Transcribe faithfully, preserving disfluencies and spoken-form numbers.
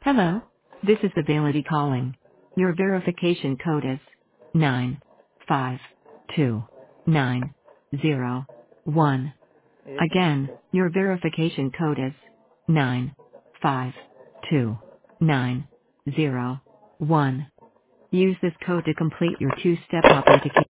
Hello. This is Availity calling. Your verification code is nine five two nine zero one. Yep. Again, your verification code is nine five two nine zero one. Use this code to complete your two-step authentication.